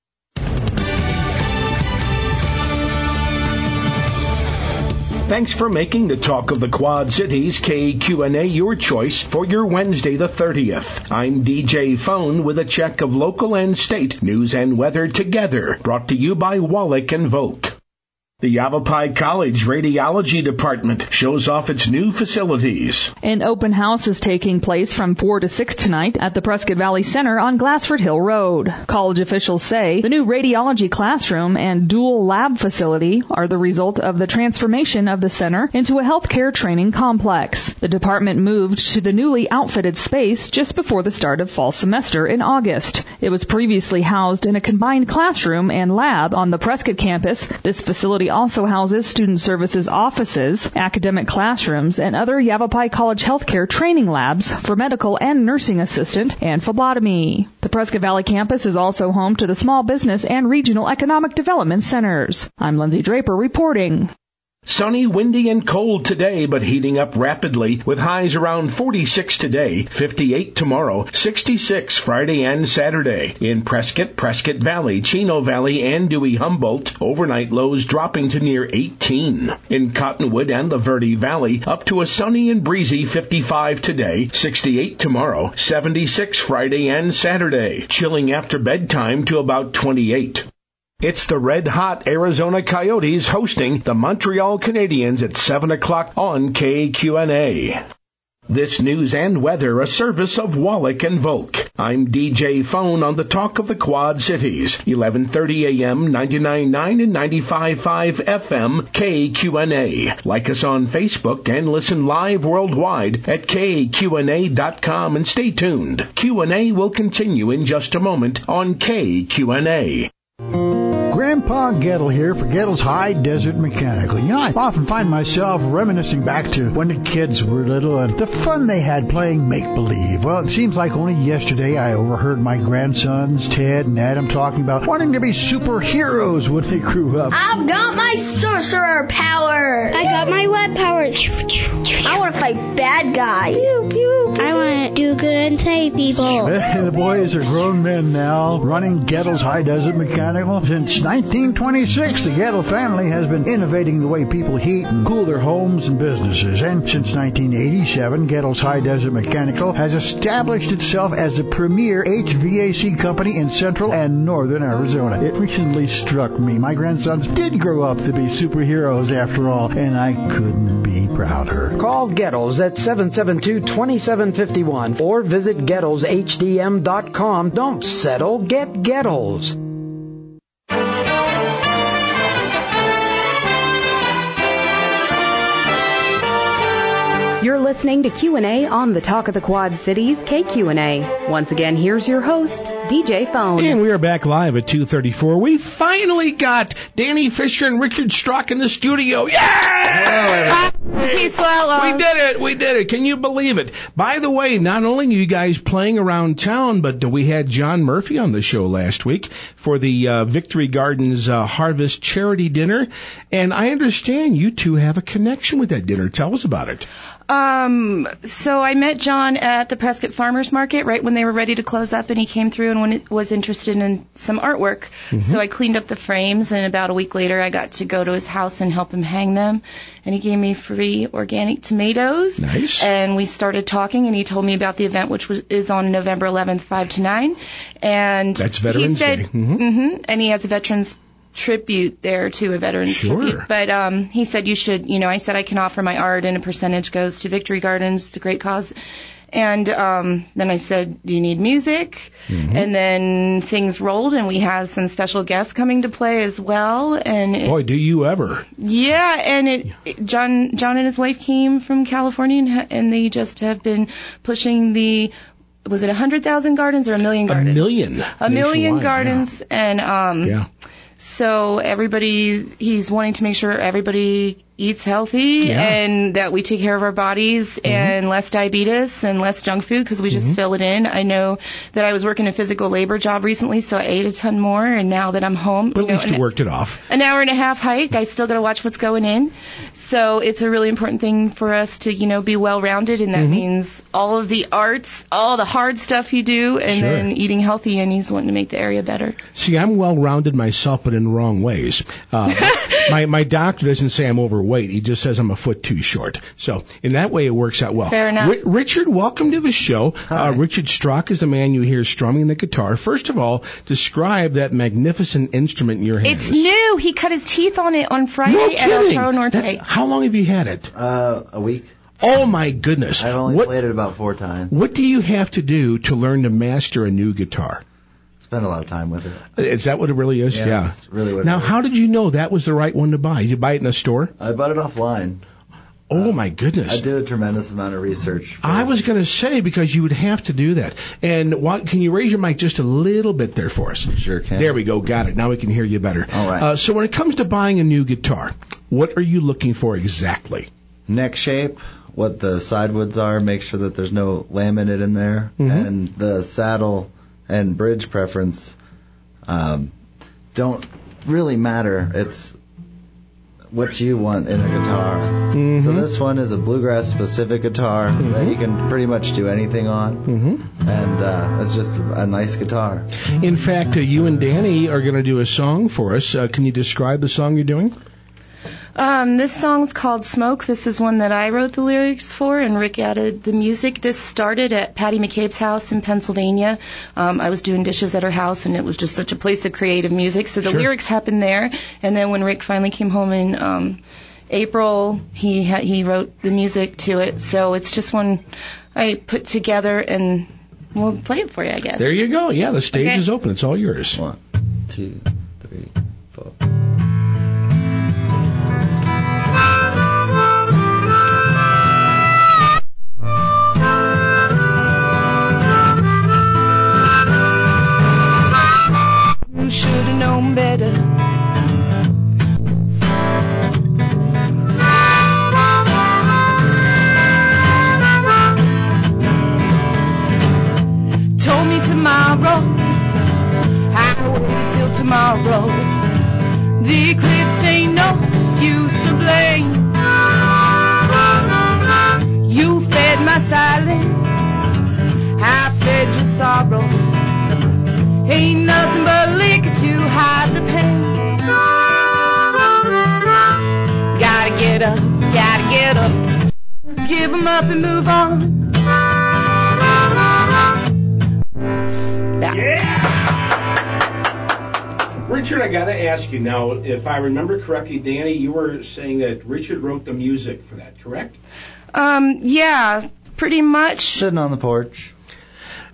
Thanks for making the Talk of the Quad Cities K Q N A your choice for your Wednesday the thirtieth. I'm D J Phone with a check of local and state news and weather together, brought to you by Wallach and Volk. The Yavapai College Radiology Department shows off its new facilities. An open house is taking place from four to six tonight at the Prescott Valley Center on Glassford Hill Road. College officials say the new radiology classroom and dual lab facility are the result of the transformation of the center into a healthcare training complex. The department moved to the newly outfitted space just before the start of fall semester in August. It was previously housed in a combined classroom and lab on the Prescott campus. This facility also houses student services offices, academic classrooms, and other Yavapai College healthcare training labs for medical and nursing assistant and phlebotomy. The Prescott Valley campus is also home to the Small Business and Regional Economic Development Centers. I'm Lindsay Draper reporting. Sunny, windy, and cold today, but heating up rapidly with highs around forty-six today, fifty-eight tomorrow, sixty-six Friday and Saturday. In Prescott, Prescott Valley, Chino Valley, and Dewey-Humboldt, overnight lows dropping to near eighteen. In Cottonwood and the Verde Valley, up to a sunny and breezy fifty-five today, sixty-eight tomorrow, seventy-six Friday and Saturday. Chilling after bedtime to about twenty-eight. It's the red-hot Arizona Coyotes hosting the Montreal Canadiens at seven o'clock on K Q N A. This news and weather, a service of Wallach and Volk. I'm D J Phone on the Talk of the Quad Cities, eleven thirty a.m., ninety-nine point nine and ninety-five point five F M, K Q N A. Like us on Facebook and listen live worldwide at K Q N A dot com and stay tuned. Q and A will continue in just a moment on K Q N A. Grandpa Gettle here for Gettle's High Desert Mechanical. You know, I often find myself reminiscing back to when the kids were little and the fun they had playing make-believe. Well, it seems like only yesterday I overheard my grandsons, Ted and Adam, talking about wanting to be superheroes when they grew up. I've got my sorcerer power. I got my web power. I want to fight bad guys. Pew, pew. I want to do good and save people. The boys are grown men now, running Gettle's High Desert Mechanical. Since nineteen twenty-six, the Gettle family has been innovating the way people heat and cool their homes and businesses. And since nineteen eighty-seven, Gettle's High Desert Mechanical has established itself as a premier H V A C company in central and northern Arizona. It recently struck me. My grandsons did grow up to be superheroes after all, and I couldn't be prouder. Call Gettles at seven seven two, two seven five one or visit Gettles H D M dot com. Don't settle. Get Gettles. You're listening to Q and A on the Talk of the Quad Cities, K Q N A. Once again, here's your host, D J Phone. And we are back live at two thirty-four. We finally got Danny Fisher and Richard Strock in the studio. Yeah! Peace, well, we did it. We did it. Can you believe it? By the way, not only are you guys playing around town, but we had John Murphy on the show last week for the uh, Victory Gardens uh, Harvest Charity Dinner. And I understand you two have a connection with that dinner. Tell us about it. Um, so I met John at the Prescott Farmers Market right when they were ready to close up, and he came through and when it was interested in some artwork. Mm-hmm. So I cleaned up the frames, and about a week later I got to go to his house and help him hang them. And he gave me free organic tomatoes. Nice. And we started talking, and he told me about the event, which was is on November eleventh, five to nine. And that's Veterans he said, Day. Mm-hmm. Mm-hmm, and he has a veterans tribute there to a veterans sure. tribute. But um he said you should, you know, I said I can offer my art and a percentage goes to Victory Gardens. It's a great cause. And um then I said, do you need music? Mm-hmm. And then things rolled, and we had some special guests coming to play as well. And it, boy, do you ever. Yeah, and it, it John John and his wife came from California, and, ha- and they just have been pushing the was it one hundred thousand gardens or a million gardens? A million. A million nationwide, gardens. Yeah. And um yeah. So everybody, he's wanting to make sure everybody eats healthy yeah. and that we take care of our bodies mm-hmm. and less diabetes and less junk food because we just mm-hmm. fill it in. I know that I was working a physical labor job recently, so I ate a ton more, and now that I'm home, but you at know, least you an, worked it off. An hour and a half hike, I still got to watch what's going in. So it's a really important thing for us to, you know, be well-rounded, and that mm-hmm. means all of the arts, all the hard stuff you do, and sure. then eating healthy, and he's wanting to make the area better. See, I'm well-rounded myself, but in the wrong ways. Uh, my my doctor doesn't say I'm overweight. He just says I'm a foot too short. So in that way, it works out well. Fair enough. R- Richard, welcome to the show. Uh, Richard Strock is the man you hear strumming the guitar. First of all, describe that magnificent instrument in your hands. It's new. He cut his teeth on it on Friday no at El Charo Norte. That's, how long have you had it? Uh, a week. Oh, my goodness. I've only what, played it about four times. What do you have to do to learn to master a new guitar? Spend a lot of time with it. Is that what it really is? Yeah. yeah. That's really what now, it is. how did you know that was the right one to buy? Did you buy it in a store? I bought it offline. Oh, uh, my goodness. I did a tremendous amount of research. First. I was going to say, because you would have to do that. And what, can you raise your mic just a little bit there for us? Sure can. There we go. Got it. Now we can hear you better. All right. Uh, so when it comes to buying a new guitar, what are you looking for exactly? Neck shape, what the sidewoods are, make sure that there's no laminate in there, mm-hmm. and the saddle and bridge preference um, don't really matter. It's what you want in a guitar. Mm-hmm. So this one is a bluegrass-specific guitar mm-hmm. that you can pretty much do anything on, mm-hmm. and uh, it's just a nice guitar. In fact, uh, you and Danny are going to do a song for us. Uh, can you describe the song you're doing? Um, this song's called Smoke. This is one that I wrote the lyrics for, and Rick added the music. This started at Patty McCabe's house in Pennsylvania. Um, I was doing dishes at her house, and it was just such a place of creative music. So the sure. lyrics happened there, and then when Rick finally came home in um, April, he ha- he wrote the music to it. So it's just one I put together, and we'll play it for you, I guess. There you go. Yeah, the stage okay. is open. It's all yours. One, two, three, four. Should have known better. Told me tomorrow, I'll wait till tomorrow. The eclipse ain't no excuse to blame. You fed my silence, I fed your sorrow. Ain't nothing but liquor to hide the pain. Gotta get up, gotta get up. Give 'em up and move on. Yeah. yeah. Richard, I got to ask you now, if I remember correctly, Danny, you were saying that Richard wrote the music for that, correct? Um, yeah, pretty much. Sitting on the porch.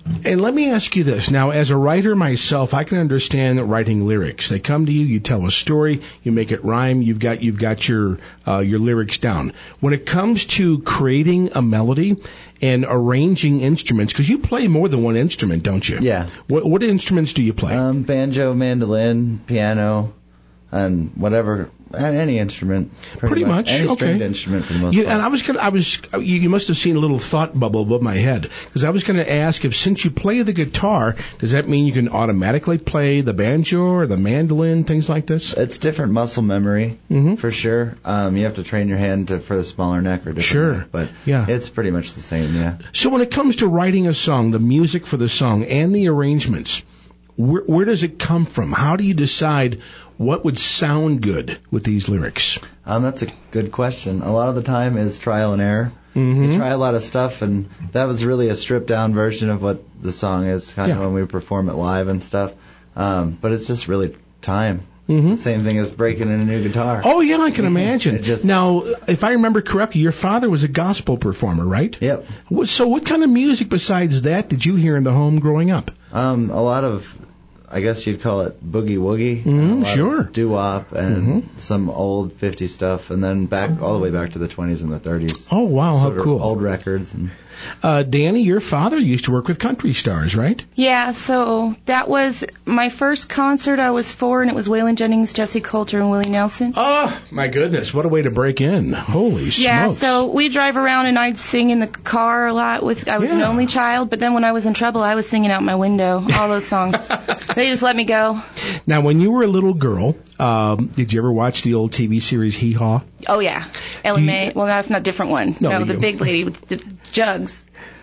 And let me ask you this. Now, as a writer myself, I can understand writing lyrics. They come to you, you tell a story, you make it rhyme, you've got you've got your uh, your lyrics down. When it comes to creating a melody and arranging instruments, because you play more than one instrument, don't you? Yeah. What, what instruments do you play? Um, banjo, mandolin, piano, and whatever, any instrument. Pretty, Pretty much, Any okay. stringed instrument for the most Yeah, part. and I was gonna, I was, you, you must have seen a little thought bubble above my head, because I was going to ask if since you play the guitar, does that mean you can automatically play the banjo or the mandolin, things like this? It's different muscle memory, mm-hmm. for sure. Um, you have to train your hand to, for the smaller neck or different Sure. neck, but Yeah. it's pretty much the same, yeah. So when it comes to writing a song, the music for the song and the arrangements, where, where does it come from? How do you decide what would sound good with these lyrics? Um, that's a good question. A lot of the time is trial and error. Mm-hmm. You try a lot of stuff, and that was really a stripped-down version of what the song is, kind of Yeah. when we perform it live and stuff. Um, but it's just really time. Mm-hmm. It's the same thing as breaking in a new guitar. Oh, yeah, I can imagine. It just- Now, if I remember correctly, your father was a gospel performer, right? Yep. What- So what kind of music besides that did you hear in the home growing up? Um, a lot of, I guess you'd call it boogie woogie. Mm, a lot sure. of doo-wop and Mm-hmm. some old fifties stuff, and then back all the way back to the twenties and the thirties. Oh, wow, how Sort of cool. Old records. And Uh, Danny, your father used to work with country stars, right? Yeah, so that was my first concert. I was four, and it was Waylon Jennings, Jesse Coulter, and Willie Nelson. Oh, my goodness. What a way to break in. Holy Yeah, smokes. so we drive around, and I'd sing in the car a lot. With I was an Yeah. only child, but then when I was in trouble, I was singing out my window, all those songs. They just let me go. Now, when you were a little girl, um, did you ever watch the old T V series Hee Haw? Oh, yeah. Ellie Mae. Well, that's not a different one. No, No, the you- big lady with the jugs.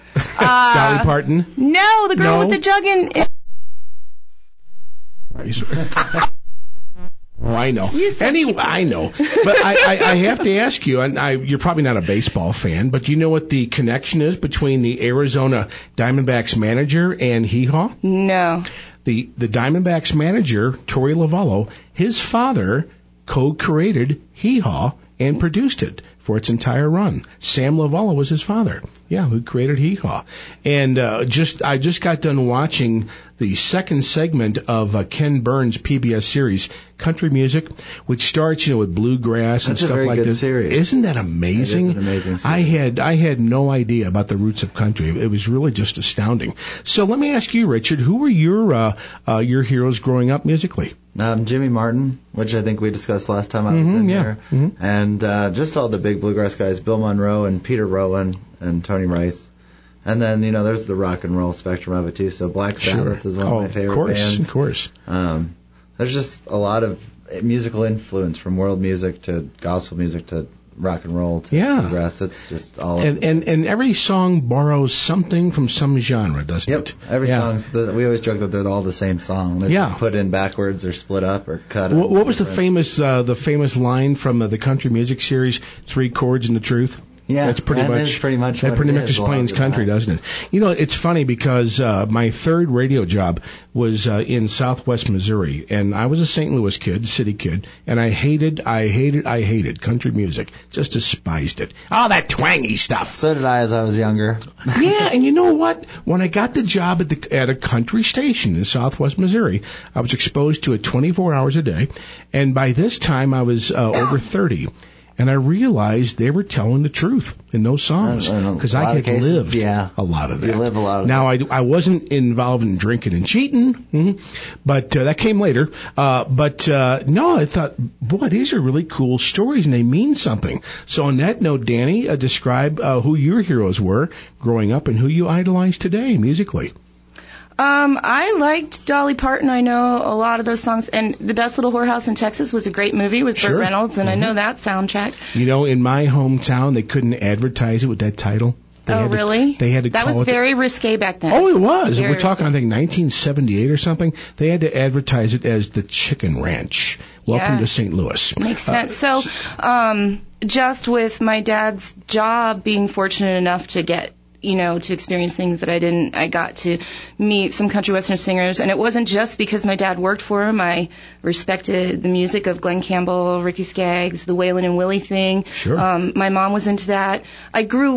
Dolly Parton? No, the girl No? with the jug in... Oh, I know. Anyway, I know. But I, I, I have to ask you, and I, you're probably not a baseball fan, but do you know what the connection is between the Arizona Diamondbacks manager and Hee Haw? No. The, the Diamondbacks manager, Torey Lovello, his father co-created Hee Haw and produced it for its entire run. Sam Lovello was his father. Yeah, who created Hee Haw. And uh, just I just got done watching the second segment of uh, Ken Burns' P B S series, Country Music, which starts, you know, with bluegrass and That's a stuff very like good this. series. Isn't that amazing? It is an amazing series. I had I had no idea about the roots of country. It was really just astounding. So let me ask you, Richard, who were your uh, uh, your heroes growing up musically? Um, Jimmy Martin, which I think we discussed last time I was Mhm, in yeah. here, Mhm. and uh, just all the big bluegrass guys, Bill Monroe and Peter Rowan and Tony Rice. And then, you know, there's the rock and roll spectrum of it, too. So Black Sabbath Sure. is one Oh, of my of favorite course, bands. of course. Um, there's just a lot of musical influence from world music to gospel music to rock and roll to Yeah. bluegrass. It's just all of And, and and every song borrows something from some genre, doesn't Yep. it? Every Yeah. song's the, we always joke that they're all the same song. They're Yeah. just put in backwards or split up or cut. What, up what was the different. famous uh, the famous line from uh, the country music series, Three Chords and the Truth? Yeah, that's pretty that much is pretty much that what pretty it much is a lot explains of the country, time. doesn't it? You know, it's funny because uh, my third radio job was uh, in Southwest Missouri, and I was a Saint Louis kid, city kid, and I hated, I hated, I hated country music. Just despised it. All that twangy stuff. So did I as I was younger. Yeah, and you know what? When I got the job at the at a country station in Southwest Missouri, I was exposed to it twenty-four hours a day, and by this time I was uh, over thirty. And I realized they were telling the truth in those songs And- and a because lot I of had cases, lived yeah. a lot of You that. live a lot of now I, I wasn't involved in drinking and cheating, mhm, but uh, that came later. Uh, but uh, no, I thought, boy, these are really cool stories and they mean something. So on that note, Danny, uh, describe uh, who your heroes were growing up and who you idolize today musically. Um, I liked Dolly Parton. I know a lot of those songs. And The Best Little Whorehouse in Texas was a great movie with Sure. Burt Reynolds, and Mhm. I know that soundtrack. You know, in my hometown, they couldn't advertise it with that title. They Oh, had to- really? they had to That call was it. very risque back then. Oh, it was. Very We're talking, risque. I think, nineteen seventy-eight or something. They had to advertise it as the Chicken Ranch. Welcome Yeah. to Saint Louis. Makes Uh, sense. So, um, just with my dad's job, being fortunate enough to get, you know, to experience things that I didn't, I got to meet some country western singers, and it wasn't just because my dad worked for him. I respected the music of Glenn Campbell, Ricky Skaggs, the Waylon and Willie thing. Sure. Um, my mom was into that. I grew up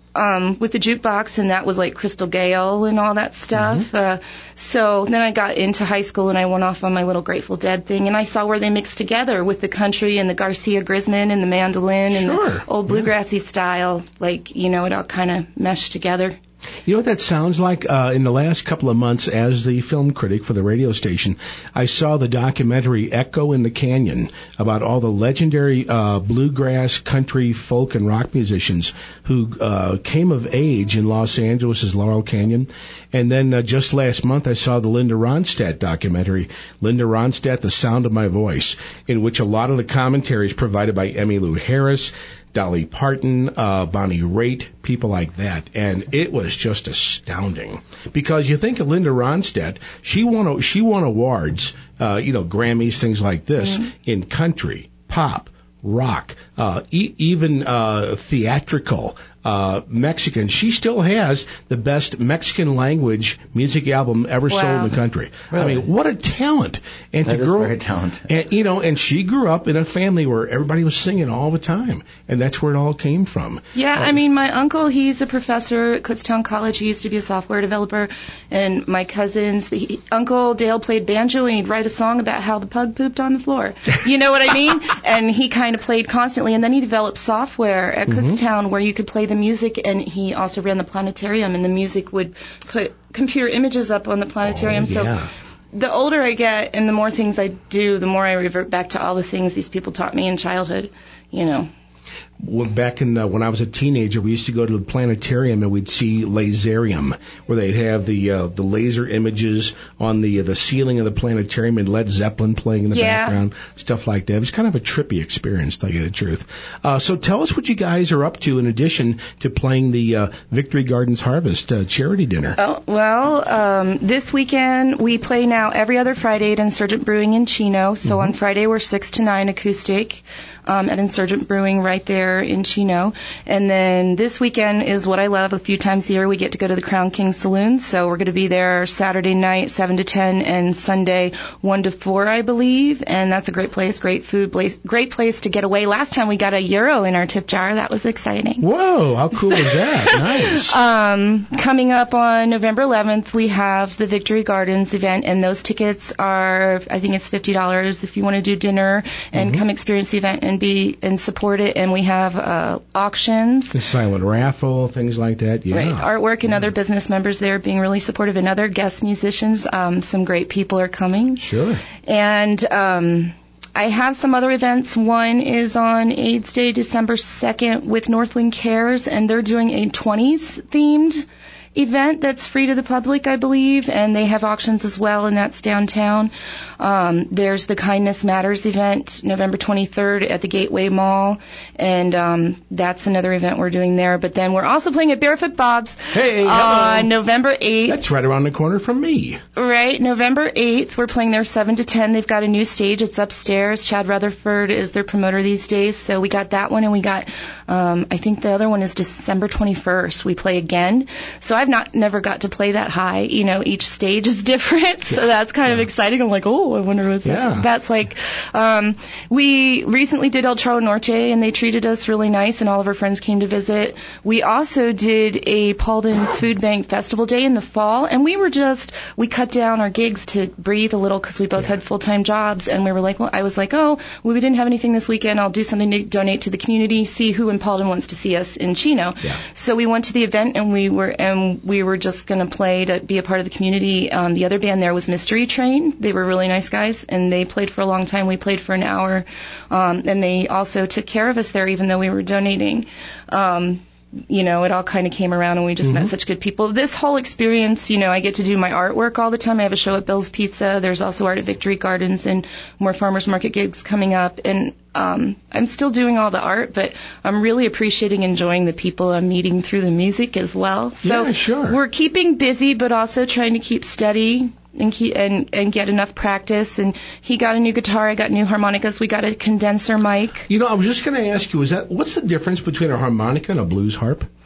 um, with the jukebox, and that was like Crystal Gale and all that stuff. Mm-hmm. Uh, so then I got into high school, and I went off on my little Grateful Dead thing, and I saw where they mixed together with the country and the Garcia Grisman and the mandolin and sure. the old bluegrassy yeah. style. Like, you know, it all kind of meshed together. You know what that sounds like? Uh, in the last couple of months, as the film critic for the radio station, I saw the documentary Echo in the Canyon about all the legendary uh, bluegrass, country, folk, and rock musicians who uh, came of age in Los Angeles' Laurel Canyon. And then uh, just last month, I saw the Linda Ronstadt documentary, Linda Ronstadt, The Sound of My Voice, in which a lot of the commentary is provided by Emmylou Harris, Dolly Parton, uh, Bonnie Raitt, people like that. And it was just astounding. Because you think of Linda Ronstadt, she won, she won awards, uh, you know, Grammys, things like this, mm-hmm. in country, pop, rock, uh, e- even uh, theatrical, uh, Mexican. She still has the best Mexican language music album ever wow. sold in the country. Really? I mean, what a talent! And that to is grow, very talented. And you know, and she grew up in a family where everybody was singing all the time, and that's where it all came from. Yeah, uh, I mean, my uncle, he's a professor at Kutztown College. He used to be a software developer, and my cousins, the, Uncle Dale played banjo, and he'd write a song about how the pug pooped on the floor. You know what I mean? And he kind of played constantly, and then he developed software at mm-hmm. Kutztown where you could play the music, and he also ran the planetarium, and the music would put computer images up on the planetarium. Oh, yeah. So the older I get and the more things I do, the more I revert back to all the things these people taught me in childhood, you know. Well, back in uh, when I was a teenager, we used to go to the planetarium and we'd see Laserium, where they'd have the uh, the laser images on the uh, the ceiling of the planetarium and Led Zeppelin playing in the yeah. background, stuff like that. It was kind of a trippy experience, to tell you the truth. Uh, so tell us what you guys are up to in addition to playing the uh, Victory Gardens Harvest uh, charity dinner. Oh, well, um, this weekend we play now every other Friday at Insurgent Brewing in Chino. So mm-hmm. on Friday we're six to nine acoustic. Um, at Insurgent Brewing right there in Chino. And then this weekend is what I love. A few times a year we get to go to the Crown King Saloon. So we're going to be there Saturday night, seven to ten, and Sunday, one to four, I believe. And that's a great place, great food, place, great place to get away. Last time we got a euro in our tip jar. That was exciting. Whoa, how cool is that? Nice. Um, coming up on November eleventh, we have the Victory Gardens event, and those tickets are, I think it's fifty dollars if you want to do dinner and mm-hmm. come experience the event and be and support it. And we have uh, auctions, the silent raffle, things like that. Yeah, right. Artwork and yeah. other business members there being really supportive, and other guest musicians. Um, some great people are coming. Sure. And um, I have some other events. One is on AIDS Day, December second, with Northland Cares, and they're doing a twenties themed event that's free to the public, I believe, and they have auctions as well, and that's downtown. Um, there's the Kindness Matters event, November twenty-third at the Gateway Mall, and um, that's another event we're doing there. But then we're also playing at Barefoot Bob's hey, on November eighth. That's right around the corner from me. Right, November eighth. We're playing there seven to ten. They've got a new stage. It's upstairs. Chad Rutherford is their promoter these days. So we got that one, and we got, um, I think the other one is December twenty-first. We play again. So I've not never got to play that high. You know, each stage is different, so that's kind yeah. of exciting. I'm like, oh, I wonder what's yeah. that. That's like, um, we recently did El Chorro Norte, and they treated us really nice, and all of our friends came to visit. We also did a Paulden Food Bank Festival Day in the fall, and we were just, we cut down our gigs to breathe a little because we both yeah. had full-time jobs, and we were like, well, I was like, oh, well, we didn't have anything this weekend. I'll do something to donate to the community, see who in Paulden wants to see us in Chino. Yeah. So we went to the event, and we were, and we were just going to play to be a part of the community. Um, the other band there was Mystery Train. They were really nice guys, and they played for a long time. We played for an hour, um, and they also took care of us there, even though we were donating. Um, you know, it all kind of came around, and we just mm-hmm. met such good people. This whole experience, you know, I get to do my artwork all the time. I have a show at Bill's Pizza. There's also art at Victory Gardens, and more farmers market gigs coming up. And um, I'm still doing all the art, but I'm really appreciating, enjoying the people I'm meeting through the music as well. So yeah, sure. We're keeping busy, but also trying to keep steady. And, keep, and and get enough practice. And he got a new guitar, I got new harmonicas, we got a condenser mic. You know, I was just going to ask you, is that what's the difference between a harmonica and a blues harp?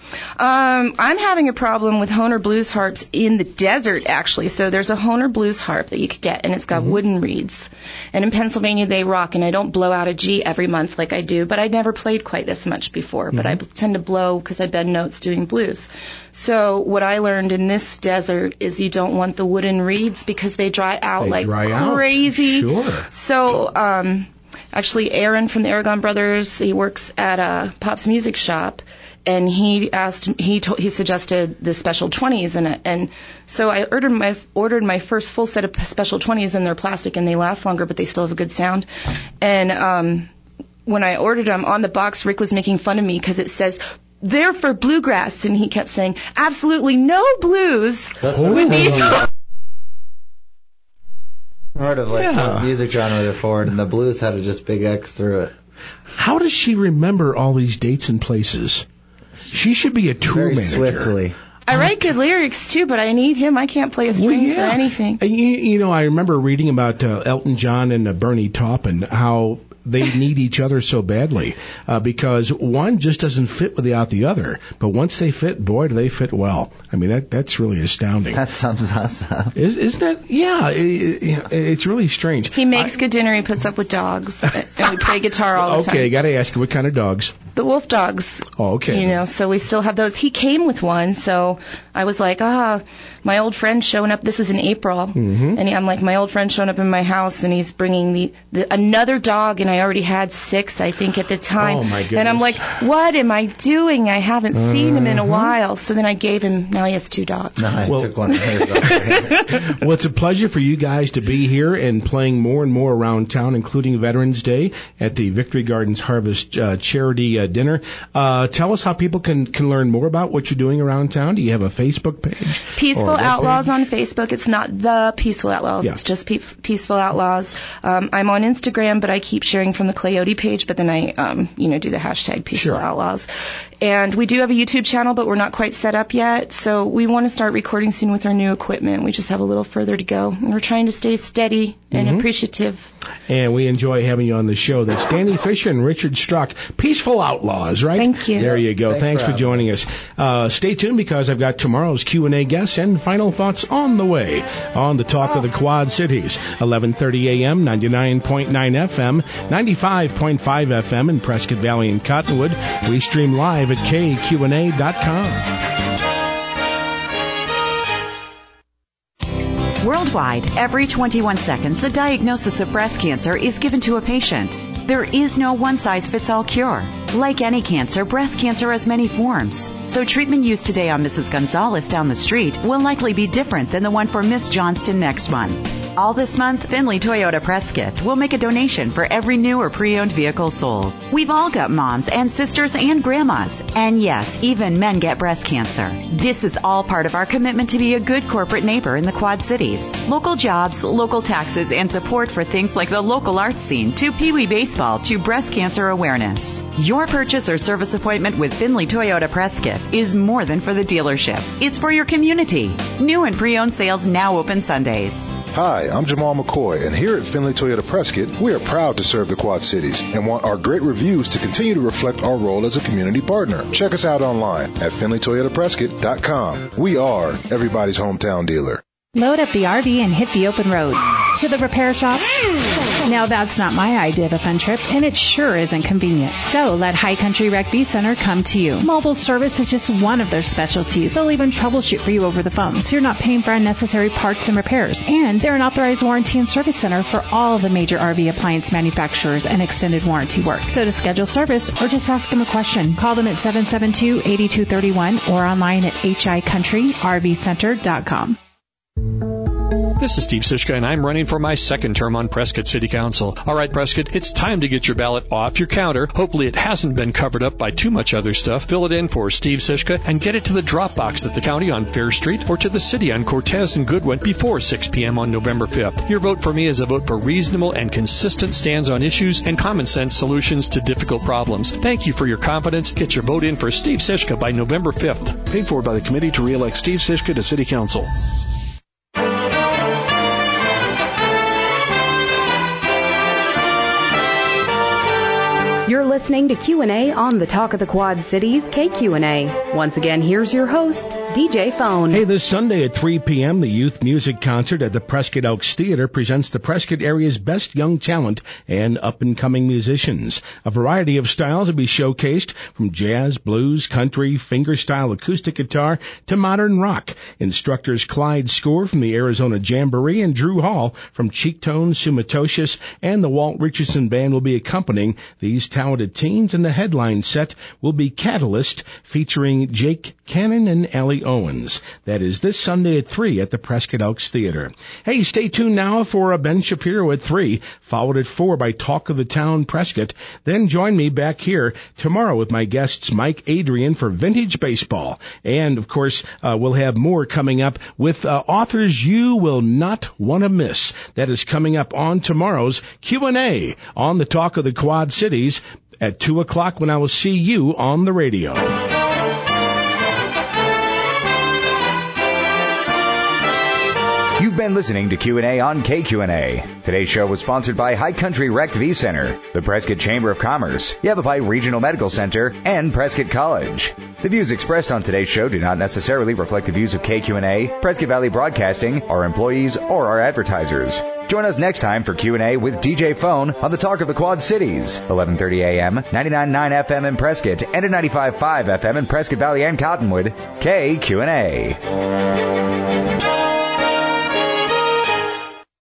Um, I'm having a problem with Hohner blues harps in the desert, actually. So there's a Hohner blues harp that you could get, and it's got mm-hmm. wooden reeds. And in Pennsylvania, they rock, and I don't blow out a G every month like I do, but I never played quite this much before. Mm-hmm. But I tend to blow because I bend notes doing blues. So what I learned in this desert is you don't want the wooden reeds because they dry out they like dry crazy. Out. Sure. So, um, actually, Aaron from the Aragon Brothers, he works at a Pop's Music Shop. And he asked, he told, he suggested the Special twenties, and and so I ordered my ordered my first full set of Special twenties, and they're plastic and they last longer, but they still have a good sound. And um, when I ordered them on the box, Rick was making fun of me because it says they're for bluegrass, and he kept saying absolutely no blues with these. Part of like Yeah. what music genre they're for, and the blues had a just big X through it. How does she remember all these dates and places? She should be a tour Very manager. swiftly. I write good lyrics too, but I need him. I can't play a string Well, yeah. for anything. And You, you know, I remember reading about uh, Elton John and uh, Bernie Taupin, how they need each other so badly uh, because one just doesn't fit without the other. But once they fit, boy, do they fit well. I mean, that that's really astounding. That sums us up. Is, isn't that? Yeah, it, it, it's really strange. He makes good dinner. He puts up with dogs, and we play guitar all the time. Okay, got to ask you, what kind of dogs? The wolf dogs. Oh, okay. You know, so we still have those. He came with one, so I was like, ah, my old friend showing up. This is in April, mm-hmm. and he, I'm like, my old friend showing up in my house, and he's bringing the, the another dog, and I already had six, I think, at the time. Oh my goodness. And I'm like, what am I doing? I haven't uh-huh. seen him in a while. So then I gave him. Now he has two dogs. No, I well, took one. Well, it's a pleasure for you guys to be here and playing more and more around town, including Veterans Day at the Victory Gardens Harvest uh, Charity uh, Dinner. Uh, tell us how people can, can learn more about what you're doing around town. Do you have a Facebook page? Peaceful Outlaws on Facebook. It's not the Peaceful Outlaws. Yeah. It's just Pe- Peaceful Outlaws. Um, I'm on Instagram, but I keep sharing from the Coyote page, but then I, um, you know, do the hashtag Peaceful Sure. Outlaws. And we do have a YouTube channel, but we're not quite set up yet. So we want to start recording soon with our new equipment. We just have a little further to go. And we're trying to stay steady and mm-hmm. appreciative. And we enjoy having you on the show. That's Danny Fisher and Richard Struck, Peaceful Outlaws, right? Thank you. There you go. Thanks, Thanks for, for joining us. Uh, stay tuned because I've got tomorrow's Q and A guests and final thoughts on the way on the Talk of the Quad Cities. eleven thirty a.m., ninety-nine point nine F M, ninety-five point five F M in Prescott Valley and Cottonwood. We stream live at K Q and A dot com. Worldwide, every twenty-one seconds, a diagnosis of breast cancer is given to a patient. There is no one-size-fits-all cure. Like any cancer, breast cancer has many forms. So treatment used today on Missus Gonzalez down the street will likely be different than the one for Miss Johnston next month. All this month, Finley Toyota Prescott will make a donation for every new or pre-owned vehicle sold. We've all got moms and sisters and grandmas. And yes, even men get breast cancer. This is all part of our commitment to be a good corporate neighbor in the Quad Cities. Local jobs, local taxes, and support for things like the local art scene to Pee Wee Baseball to breast cancer awareness. Your purchase or service appointment with Finley Toyota Prescott is more than for the dealership. It's for your community. New and pre-owned sales now open Sundays. Hi, I'm Jamal McCoy, and here at Finley Toyota Prescott, we are proud to serve the Quad Cities and want our great reviews to continue to reflect our role as a community partner. Check us out online at finley toyota prescott dot com. We are everybody's hometown dealer. Load up the R V and hit the open road. To the repair shop? Now that's not my idea of a fun trip, and it sure isn't convenient. So let High Country Rec V Center come to you. Mobile service is just one of their specialties. They'll even troubleshoot for you over the phone, so you're not paying for unnecessary parts and repairs. And they're an authorized warranty and service center for all the major R V appliance manufacturers and extended warranty work. So to schedule service or just ask them a question, call them at seven seven two, eight two three one or online at h i country r v center dot com. This is Steve Sischka, and I'm running for my second term on Prescott City Council. All right, Prescott, it's time to get your ballot off your counter. Hopefully it hasn't been covered up by too much other stuff. Fill it in for Steve Sischka and get it to the drop box at the county on Fair Street or to the city on Cortez and Goodwin before six p.m. on November fifth. Your vote for me is a vote for reasonable and consistent stands on issues and common sense solutions to difficult problems. Thank you for your confidence. Get your vote in for Steve Sischka by November fifth. Paid for by the committee to re-elect Steve Sischka to City Council. You're listening listening to Q and A on the Talk of the Quad Cities, K Q N A. Once again, here's your host, D J Phone. Hey, this Sunday at three p.m., the Youth Music Concert at the Prescott Elks Theater presents the Prescott area's best young talent and up-and-coming musicians. A variety of styles will be showcased, from jazz, blues, country, fingerstyle acoustic guitar to modern rock. Instructors Clyde Score from the Arizona Jamboree and Drew Hall from Cheek Tone, Sumitocious, and the Walt Richardson Band will be accompanying these talented teens, and the headline set will be Catalyst, featuring Jake Cannon and Allie Owens. That is this Sunday at three at the Prescott Elks Theater. Hey, stay tuned now for Ben Shapiro at three, followed at four by Talk of the Town Prescott. Then join me back here tomorrow with my guests Mike Adrian for Vintage Baseball. And, of course, uh, we'll have more coming up with uh, authors you will not want to miss. That is coming up on tomorrow's Q and A on the Talk of the Quad Cities at two o'clock, when I will see you on the radio. You've been listening to Q and A on K Q N A. Today's show was sponsored by High Country Rec V Center, the Prescott Chamber of Commerce, Yavapai Regional Medical Center, and Prescott College. The views expressed on today's show do not necessarily reflect the views of K Q N A, Prescott Valley Broadcasting, our employees, or our advertisers. Join us next time for Q and A with D J Phone on the Talk of the Quad Cities, eleven thirty a.m., ninety-nine point nine F M in Prescott, and at ninety-five point five F M in Prescott Valley and Cottonwood. K Q and A.